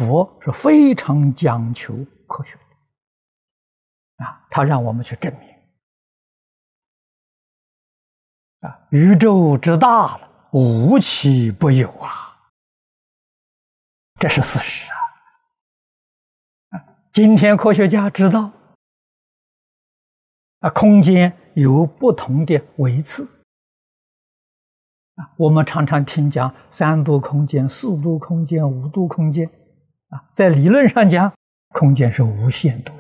佛是非常讲求科学的他让我们去证明宇宙之大了，无奇不有这是事实今天科学家知道空间有不同的维次我们常常听讲3度空间、4度空间、5度空间在理论上讲，空间是无限度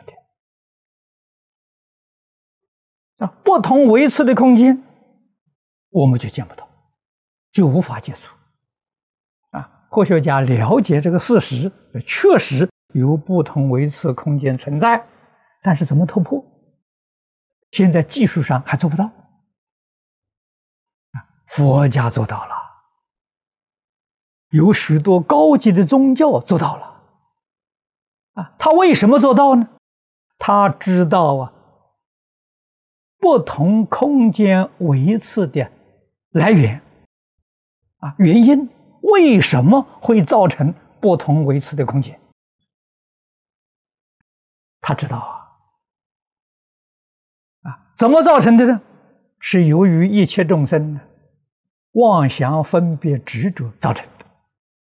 的不同维次的空间我们就见不到，就无法接触科学家了解这个事实，确实有不同维次空间存在，但是怎么突破？现在技术上还做不到佛家做到了，有许多高级的宗教做到了他为什么做到呢？他知道不同空间维次的来源原因，为什么会造成不同维次的空间？他知道怎么造成的呢？是由于一切众生妄想分别执着造成的。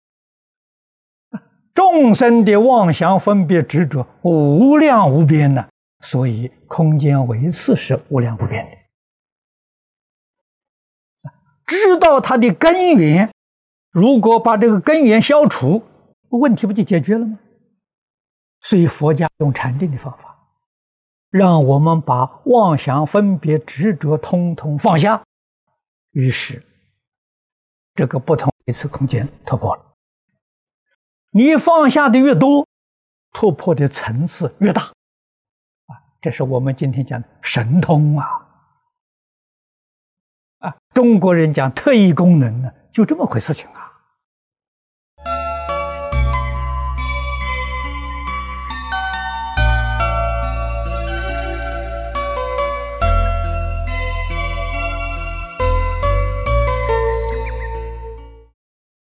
众生的妄想分别执着无量无边所以空间维次是无量无边的。知道它的根源，如果把这个根源消除，问题不就解决了吗？所以佛家用禅定的方法，让我们把妄想分别执着通通放下，于是这个不同维次空间突破了。你放下的越多，突破的层次越大这是我们今天讲的神通中国人讲特异功能就这么回事情